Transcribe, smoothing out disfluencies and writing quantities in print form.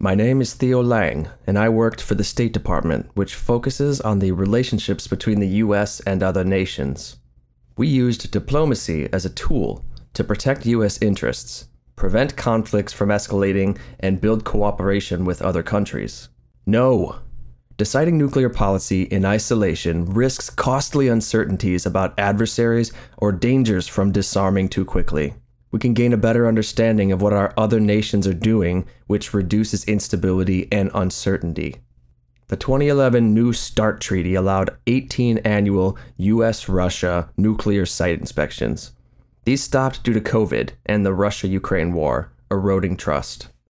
My name is Theo Lang, and I worked for the State Department, which focuses on the relationships between the U.S. and other nations. We used diplomacy as a tool to protect U.S. interests, prevent conflicts from escalating, and build cooperation with other countries. No! Deciding nuclear policy in isolation risks costly uncertainties about adversaries or dangers from disarming too quickly. We can gain a better understanding of what our other nations are doing, which reduces instability and uncertainty. The 2011 New START Treaty allowed 18 annual U.S.-Russia nuclear site inspections. These stopped due to COVID and the Russia-Ukraine war, eroding trust.